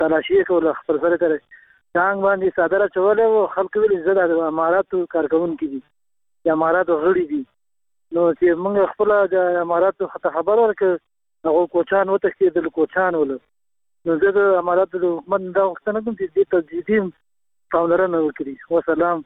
تلاشي کوله خپل سره کړی څنګه باندې صادره چولې او خلک ویل زه د اماراتو کارکونکي دي د اماراتو غړي دي نو چې موږ خپل د اماراتو خبر ورکړ هغه کوچان وته چې د کوچان ول نو زه د اماراتو د حکومت دا وختنه کوم چې د تجدید پاملرنه وکړي وسلام.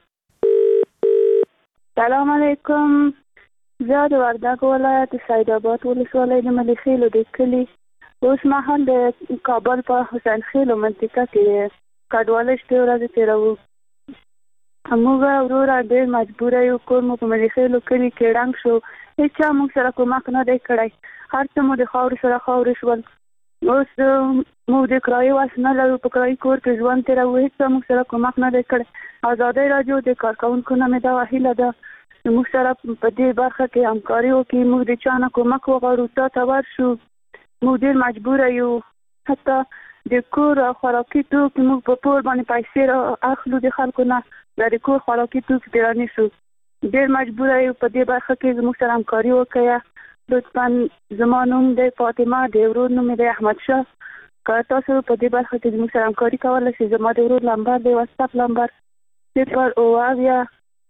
سلام علیکم. زه د وردګ ولایت سید آباد ولسوالۍ د ملخیلو د کلي اوس مهال د کابل په حسین خیلو منطقه کې کډواله شپې ورځې تېروو. موږ وروره ډېر مجبوره یو کور مو په ملخیلو کلي کې ړنګ شو هېچا موږ سره کومک نه دی کړی هر څه مو د خاورې سره خاورې شول اوس موږ د کرایې وس نه لرو په کرایي کور کې ژوند تېروو هېڅ موږ سره کومک نه دی کړی. ازادۍ راډیو د کارکوونکو نه مې دا هیله ده موږ سره په دې برخه کې همکاري وکړي موږ د چا نه کومک وغواړو تا ته ورشو موږ ډېر مجبوره یو حتی د کور خوراکي توکي موږ په پور باندې پیسې اخلو د خلکو نه د کور خوراکي توکي پرې رانیسو ډېر مجبوره یو په دې برخه کې زموږ سره همکاري وکړئ لطفا. زما نوم دی فاطمه د ورور نوم دی احمد شاه که تاسو په دې برخه کې زموږ سره همکاري کولی شئ زما د ورور نمبر دی واتساپ نمبر 0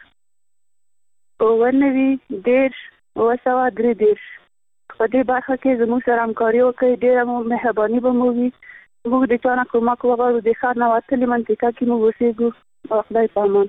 90 10 933. په دې برخه کې زموږ سره همکاري وکړئ ډېره مو مهرباني به مو وي موږ د چا نه کومک وغواړو د ښار نه وتلې منطقه کې موږ اوسېږو خدای په امان.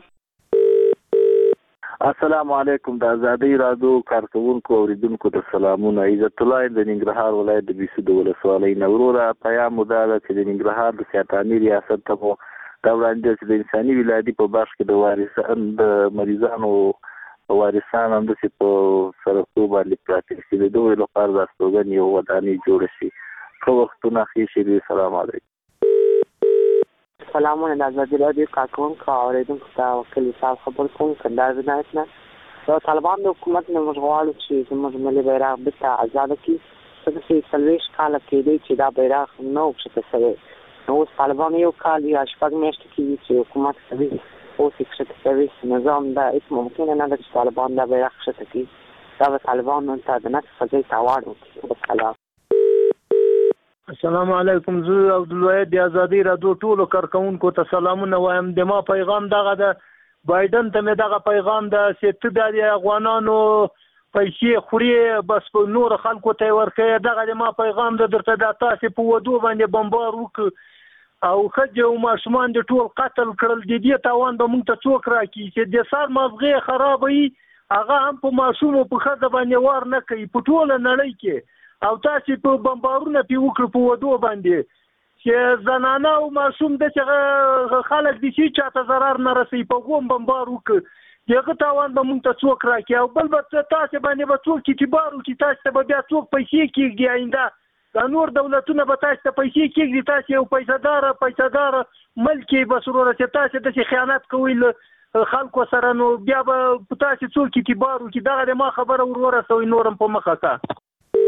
السلام علیکم. د ازادۍ راډیو کارکوونکو اوریدونکو ته سلامونه. عزت الله د ننګرهار ولایت د بیسو د ولسوالۍ نه وروره پیام مو دا ده چې د ننګرهار د سیاتاني ریاست ته مو دا وړاندیز چې د انساني ولادي په بخش کې د وارثانو د مریضانو وارثان هم داسې په سړکونو باندې پراته شي د دوی لپاره د استوګنې یو ودانۍ جوړه شي ښه وختونه ښې شي. السلام علیکم. سلامونه. د ازادۍ راډیو کارکوونکو اورېدونکو ته وکیل صاحب خبر کوم کندهار ولایت نه د طالبان د حکومت نه موږ غواړو چې زموږ ملي بیرغ بېرته ازاده کړي ځکه چې 40 کاله کېدی چې دا بیرغ نه و کښته شوی نو اوس طالبان یو کال یا 6 میاشتې کېږي چې حکومت کوي اوس یې کښته کوي نظام دا هېڅ ممکنه نه ده چې طالبان دا بیرغ کښته کړي دا به طالبانو ته د نقص فضای تاوان وکړي. وسلام. السلام علیکم. زه عبدالواحد د ازادۍ راډیو ټولو کارکوونکو ته سلامونه وایم. د ما پیغام دغه ده بایدن ته مې دغه پیغام ده چې ته د افغانانو پیسې خوري بس په نور خلکو ته ورکوي دغه د ما پیغام ده درته دا تاسې په ودو باندې بمبار وکړو او ښځې او ماشومان د ټول قتل کړل د دې تاوان به موږ ته څوک راکړي چې د سر مغزې خرابوي هغه هم په ماشوم او په ښځه باندې وار نه کوي په ټوله نړۍ کې او تاسې په بمبارونه پې وکړو په ودو باندې چې زنانه او ماشوم داسې خلک دي چې چاته ضرر نه رسوي په هغو بمبار وکړو د هغه تاوان به موږ ته څوک راکړي او بل به تاسې باندې به څوک اعتبار وکړي تاسې ته به بیا څوک پیسې کېږدي آینده دا نور دولتونه به تاسو ته پیسې کېږدي تاسو یو پیسه‌دار ملک یې بس وروره چې تاسو داسې خیانت کوئ له خلکو سره نو بیا به تاسو څوک اعتبار وکړي دغه د ما خبره ورسوئ نور هم په مخه کا.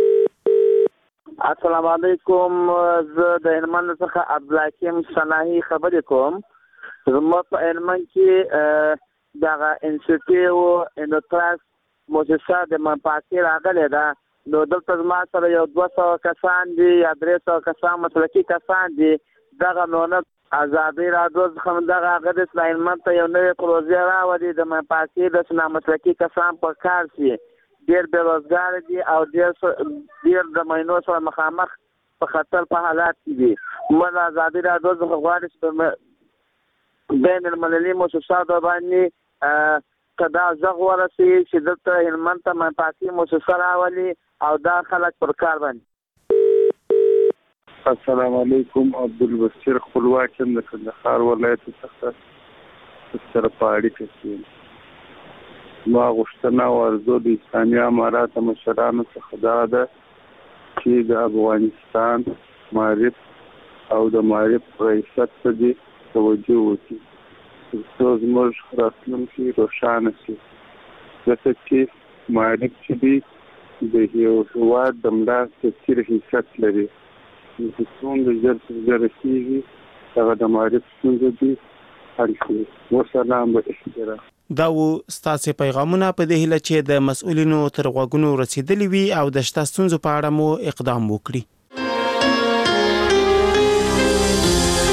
السلام علیکم. زه د هلمند څخه عبدالحکیم صناحي خبرې کوم. زموږ په هلمند کې دغه انسټیټیو انډوټراس مؤسسه د منفعتي راغلې ده نو دلته زما سره یو 200 کسان دي یا 300 کسان مسلکي کسان دي دغه نو نه ازادۍ راډیو څخه دغه هغه د هلمند ته یو نوې پروژه راوړي د منفعتي د مسلکي کسان په کار شي ډېر بېروزګاره دي او ډېر د مینو سره مخامخ په خطر په حالات کې دي. موږ د ازادۍ راډیو څخه غواړو چې بین المللي مؤسساتو باندې که دا غږ ورسوي چې دلته هلمند ته منفعتي مؤسسه راولي او دا خلک پر کار باندې. السلام علیکم. عبدالبصیر خپلواک یم د کندهار ولایت څخه سره په اړیکه کې ما غوښتنه او ارزو د اسلامي اماراتو مشرانو څخه دا ده چې د افغانستان معرف او د معرف ریاست ته دې توجه وکړي ترڅو زموږ راتلونکی روښانه شي ځکه چې معرف چې دی د یو هېواد د ملا تفسیر حیثیت لري چې څومره ژر تر ژره کېږي هغه د معرف ستونزه دي حل کړي. وسلام به احترام. دا و ستاسو پیغامونه په دې هیله چې د مسؤلینو تر غوږونو رسیدلی وي او د شته ستونزو په اړه مو اقدام وکړي.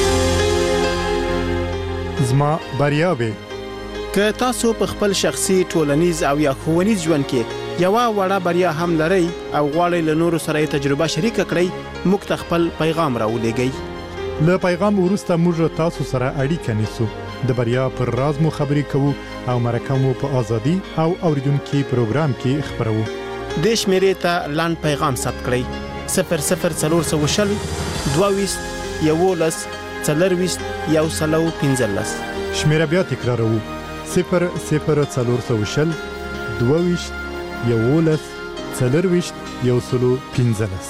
زما بریاوي. که تاسو په خپل شخصي ټولنیز او یا ښوونیز ژوند کې یو وړه بریا هم لرئ او غواړئ له نورو سره تجربه شریک کړئ، موږ ته خپل پیغام راولېږئ. له پیغام وروسته موږ تاسو سره اړیکه نیسو، د بریا پر راز مو خبرې کوو او مرکه مو په ازادي او اوریدونکو پروګرام کې خبرو. د شمیرې ته لاند پیغام ثبت کړئ: 00420 22 11 40 115. شمیره بیا تکراروو: 00420 22 11 40 115.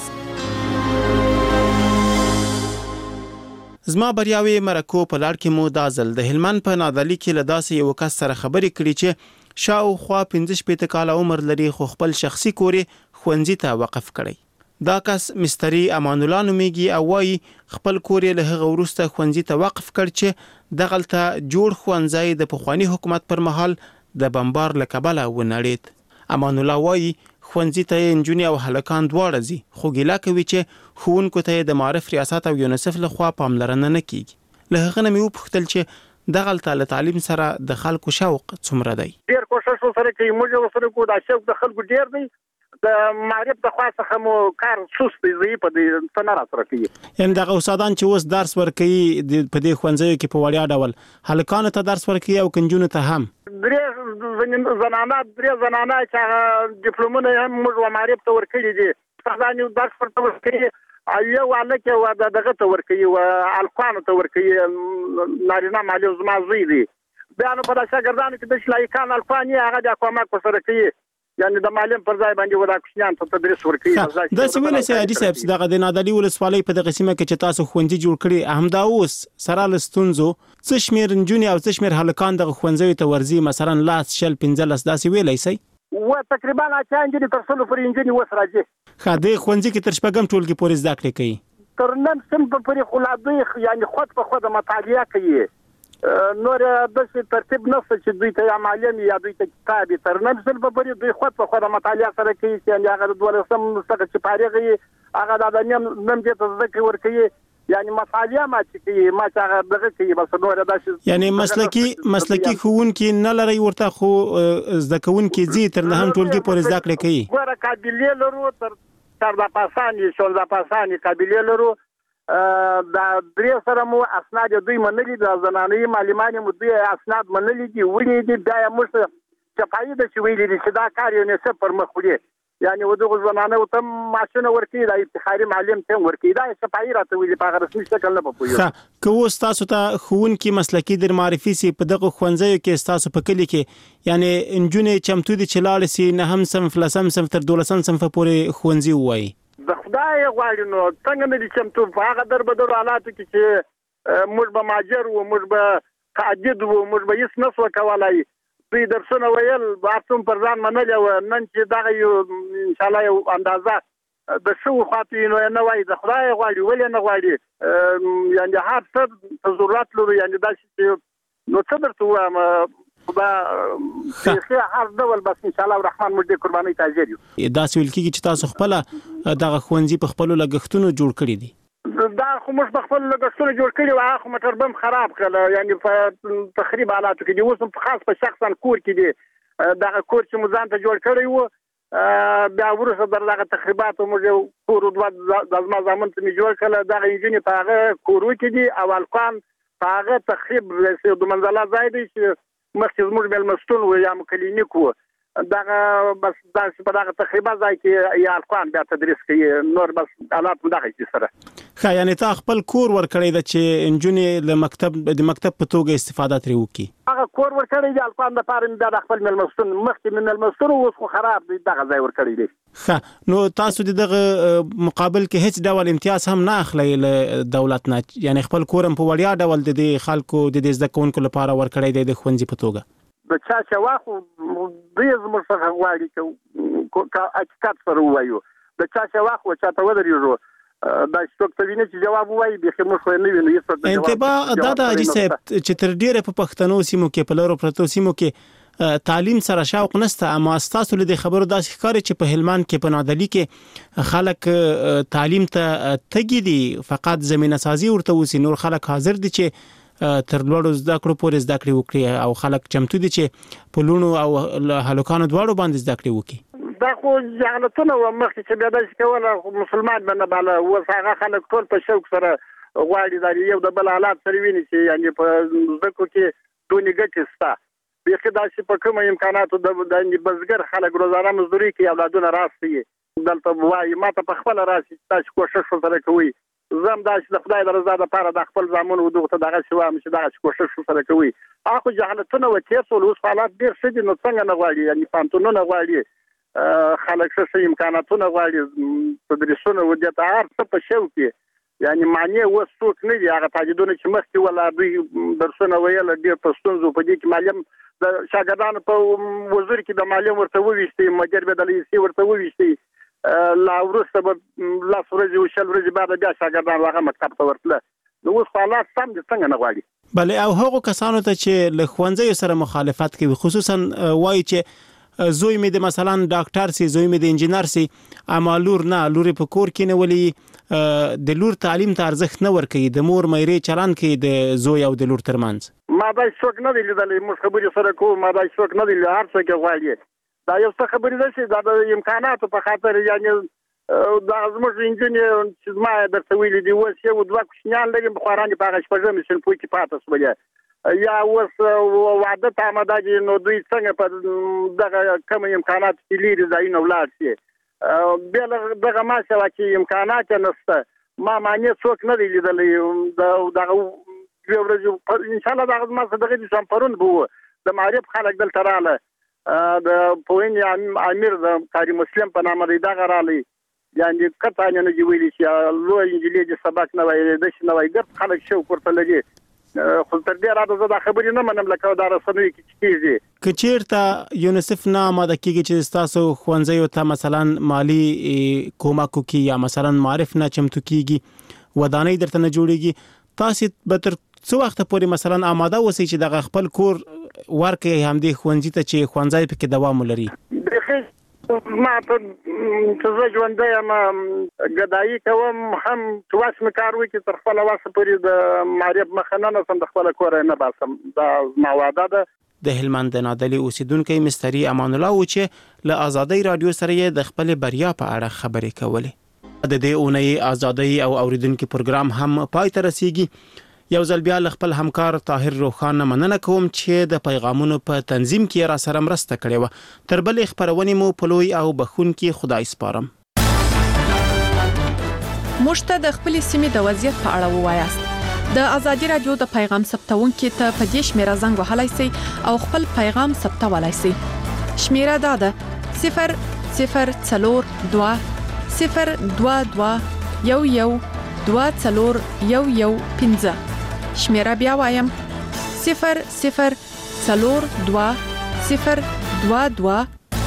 زما بریاوي مرکو په لړ کې مو دا ځل د هلمند په نادعلي کې له داسې یو کس سره خبرې کړې چې شاوخوا 15 کاله عمر لري، خو خپل شخصي کور ښوونځي ته وقف کړی. دا کس مستری امان الله نومیږي او وايي خپل کور له هغه وروسته ښوونځي ته وقف کړ چې دغلته جوړ ښوونځي د پخوانی حکومت پر مهال د بمبار له کبله ونړید. امان الله وايي ښوونځي ته نجونې او هلکان دواړه ځي، خو ګیله کوي چې ښوونکو ته د معارف ریاست او یونیسف لخوا پاملرنه نه کیږي. له هغه نه مې وپوښتل چې دغلته له تعلیم سره د خلکو شوق څومره دی. ډېر کوشش وسره کوي، موږ وسره کوو، دا شوق د خلکو ډېر دی. د معرف د خوا څخه مو کار سست دی، زه په دې څه نه راسره کوي. یعنې دغه استادان چې اوس درس ورکوي په دې ښوونځیو کې په وړیا ډول هلکانو ته درس ورکوي او کنجونو ته هم؟ درې زنانه چې هغه ډیپلومونه هم موږ معرف ته ورکړي دي، استادان یو درس ورته ورکوي، یو هلک دغه ته ورکوي، هلکانو ته ورکوي، نارینه مالي زما زوی دی. بیا نو په دا شاګردانو کې د شلایکان هلکان یې هغه د کومک ورسره کوي، یعنی د معلم پر ځای باندې ودا کوشنیان ته تدریس ورکوي. دا سویل سي حاجی صاحب دغه د نادعلي ولسوالۍ په دغه سیمه کې چې تاسو ښوونځي جوړ کړي، همدا اوس سره لستونزو څه شمیر نجونې او څه شمیر هلکان دغه ښوونځیو ته ورځي، مثلا 15 داسې ویلی سي؟ و تقریبا اته انجنې تر څلو پورې انجنې اوس راځي. ښه، د ښوونځي کې تر شپږم ټولګي پورې زده کړې کوي؟ تر نن صنف پورې خو لا دوی یعنی خود په خود مطالعه کوي، نور داسې ترتیب نشته چې دوی ته یا معلم یا دوی ته کتاب تر نن صنف پورې دوی خود په خود مطالعه سره کوي، چې هغه د 12 څخه چې فارغ وي هغه د نن دې ته ذکر ورکوي، یعنی مطالعه ما چې کوي ما چې هغه دغه کوي، بس نور داسې یعنی مسلکی ښوونکي نه لري ورته، خو زده کوونکي زی تر نه هم ټولګي پورې زده کړې کوي. ګوره قابلیت لرو، تر د پاسانی 16 پاسانی قابلیت لرو، دا درې سره مو اسناد دوی منلي، د زنانې معلمان مو دوی اسناد منلي دي، ولې دي بیا موږ چپایي د چې ویلي دي چې دا کار یو نه پر مخ وړي، یعنی ودغه زنانه او تم ماشونه ورکی دا افتخاري معلم ته ورکی دا چپایي راته ویلي په رسمي شکل نه پوهیږي. ښه، که اوس تاسو ته ښوونکي مسلکي در معرفي سي په دغه ښوونځیو کې تاسو په کلي کې، یعنی نجونې چمتو دي چې لاړې سي نه هم صنف لسم صنف تر 12 صنف پورې ښوونځي ووایي؟ د خدای غواړي نو څنګه نه دي چمتو، په هغه در بدر حالاتو کې چې موږ به ماجر وو، موږ به قاعد وو، موږ به هیڅ نسو کولای، دوی درسونه ویل بارتون پر ځان منل، او نن چې دغه یو ان شاء الله یو اندازه د شو خاطر نو نه وای، د خدای غواړي ولې نه غواړي، یعنی هر څه ضرورت لري، یعنی دا چې نو څه درته وایم خدا چې هر ډول بس ان شاء الله الرحمن موږ د قرباني تاجر یو. دا سویل کېږي چې تاسو خپل دغه ښوونځي په خپل لګښتونو جوړ کړی دي؟ دا خو موږ په خپل لګښتونو جوړ کړی و، هغه موټر بم خراب کړل، یعنی په تخریب حالاتو کې دي، اوس په خاص په شخصا کور کې دي، دغه کور چې مو ځان ته جوړ کړی و، بیا وروسته دغه تخریباتو موږ کور د ازما زامن ته جوړ کړل، دغه انجنې په هغه کورو کې دي او الکان په هغه تخریب د منزله ځای دی چې مخکې زموږ مېلمستون و یا کلینیک و، دغه بس داسې په دغه تقریبا ځای کې یا الکان بیا تدریس کوي، نور بس حالات مو دغه چې سره. ښه، یعنی تا خپل کور ورکړی ده چې نجونې د مکتب په توګه استفاده ترې وکړي؟ هغه کور ورکړی دی الکان دپاره مې بیا د خپل مېلمستون مخکې مې مېلمستون اوس خو خراب دی، دغه ځای ورکړی دی. ښه، نو تاسو د دغه مقابل کې هیڅ ډول امتیاز هم نه اخلئ له دولت نه، یعنی خپل کور هم په وړیا ډول د دې خلکو د دې زده کوونکو لپاره ورکړی دی د ښوونځي په توګه؟ د چا چې واخو دوی زموږ څخه غواړي چې حقیقت سره ووایو، د چا چې واخو چا ته ودرېږو، دا څوک ته ویني چې جواب ووایي بیخي موږ خو نه وینو هېڅ انتباه دا د حاجي صاحب چې تر ډېره په پښتنو سیمو کې په لرو پرتو سیمو کې تعلیم سره شوق نشته، اما ستاسو له خبرو داسې ښکاري چې په هلمند کې په نادعلي کې خلک تعلیم ته تږي دي، فقط زمینه سازي ورته وسی، نور خلک حاضر دي چې تر لوړو زده کړو پورې زده کړې وکړي او خلک چمتو دي چې په لونو او هلکانو دواړو باندې زده کړې وکړي. دا خو جهالتونه و مخکې چې بیا داسې کوله مسلمان به نه باله اوس هغه خلک ټول په شوق سره غواړي دا یو د بل حالات سره ویني چې یعنې په زده کړو کې دونې ګټې شته. بیخي داسې په کومه امکاناتو د بزګر خلک روزانه مزدوري کوي اولادونه راسي دلته وایي ما ته په خپله راسي تاسو کوښښ ورسره کوئ. زه هم داسې د خدای د رضا دپاره د خپل زامنو دغو ته دغسې وایم چې دغسې کوښښ ورسره کوئ. هغه خو جهالتونه وتېر شول اوس حالات ډېر ښه دي نو څنګه نه غواړي یعنې پوهنتونونه غواړي خلک ښه امکاناتونه غواړي تدریسونه و دې ته هر څه په شوق کې یعنې معنی اوس څوک نه دي هغه تاجدونه چې مخکې ولا دوی درسونه ویل ډېر په ستونزو په دې کې معلم د شاګردانو په وزیر کې د معلم ورته وویشتي مدیر به د لیسې ورته وویشتي لا وروسته به 10 ورځې او 20 ورځې بعد بیا شاګردان هغه مکتب ته ورتله. نو اوس حالات سم دي څنګه نه غواړي. بله او هغو کسانو ته چې له ښوونځیو سره مخالفت کوي خصوصا وایي چې زوی مې د مثلا ډاکټر سي زوی مې د انجینر سي اما لور نه لوري په کور کې نه ولي د لور تعلیم ته ارزښت نه ورکوي د مور مېرې چلان کوي د زوی او د لور ترمنځ. ما دا څوک نه دی لیدلی موږ خبرې سره کوو ما دا څوک نه دی لیدلی هر څوک یې غواړي. دا یو څه خبرې ده چې دا د امکاناتو په خاطر یعنې دا زموږ انجینر چې زما یې درته ویلي دي اوس یو دوه کوچنیان لري بخاران دي په هغه شپږمې صنفو کې پاته شولې یا اوس واده ته آماده دي نو دوی څنګه په دغه کم امکاناتو کې لرې ځایونه ولاړ شي بیا له دغه ما سوا چې امکانات یې نشته ما معنی څوک نه دی لیدلی دغه دوه ورځې انشاءالله دغه زما څه دغه دي پرون به وو د معرف خلک دلته راغله د پوهنې امیر د قاري مسلم په نامه دی دغه رالی یعنې قطعا نه دي ویلي چې لویه نجلۍ دې سبق نه وایي داسې نه وایي ګرد خلک شوق ورته لري خو تر دې راته زه دا خبرې نه منم لکه دا رسنیو کې چې کېږي. که چېرته یونیسف نه آماده کېږي چې ستاسو ښوونځیو ته مثلا مالي کومک وکړي یا مثلا معرف نه چمتو کېږي ودانۍ درته نه جوړېږي تاسې به تر څو وخته پورې مثلا آماده اوسئ چې دغه خپل کور ورکړئ همدې ښوونځي ته چې ښوونځی پکې دوام ولري؟ ما ته زه ژوندی یم ګدایي کوم هم چې وس مې کار وکړي تر خپله وسه پورې د معرف مخه نه نسم د خپله کوره نه باسم دا زما وعده ده. د هلمند د نادلي اوسیدونکی مستري امان الله و چې له آزادۍ راډیو سره یې د خپلې بریا په اړه خبرې کولې. د دې اونۍ آزادۍ او اوریدونکو پروګرام هم پای ته رسیږي. یو ځل بیا له خپل همکار طاهر روخان مننه کوم چې د پیغامونو په تنظیم کې را سره مرسته کړې و. تر بلې خبرونې مو په لوی او بخونکي خدای سپارم. مشته د خپل سیمې د وضعیت په اړه ووایاست. د ازادي رادیو د پیغام ثبتونکو ته په دې شمیره زنګ وهلای شئ او خپل پیغام ثبتولای شئ. شمیره دا ده 002 022 11 24115. شمیره بیا وایم 002 022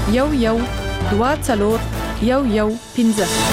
11 24115.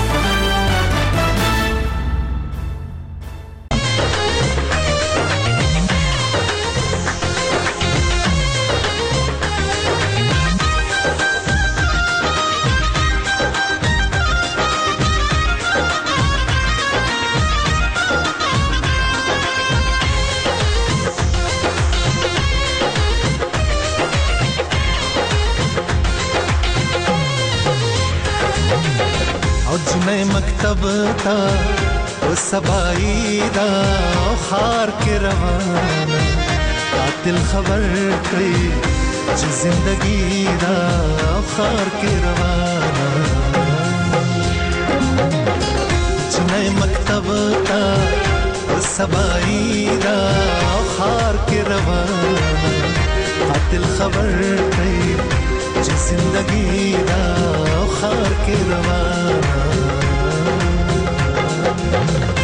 مکتب تا او سبایی دا خار کے روانہ قاتل خبر کړي چې زندگی دا خار کے روانہ جنې مکتب تا او سبایی دا خار کے روانہ قاتل خبر کړي چې زندگی دا خار کے روانہ